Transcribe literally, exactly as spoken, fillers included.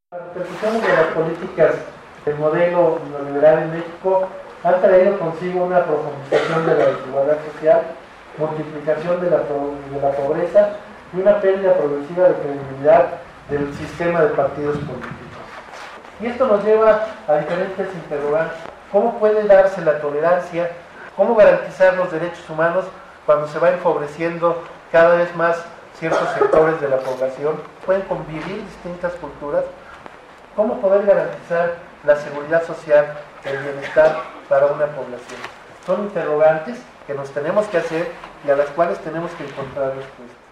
Las repercusiones de las políticas del modelo neoliberal en México han traído consigo una profundización de la desigualdad social, multiplicación de la, de la pobreza y una pérdida progresiva de credibilidad del sistema de partidos políticos. Y esto nos lleva a diferentes interrogantes. ¿Cómo puede darse la tolerancia? ¿Cómo garantizar los derechos humanos cuando se va empobreciendo cada vez más ciertos sectores de la población? ¿Pueden convivir distintas culturas? ¿Cómo poder garantizar la seguridad social, el bienestar para una población? Son interrogantes que nos tenemos que hacer y a las cuales tenemos que encontrar respuestas.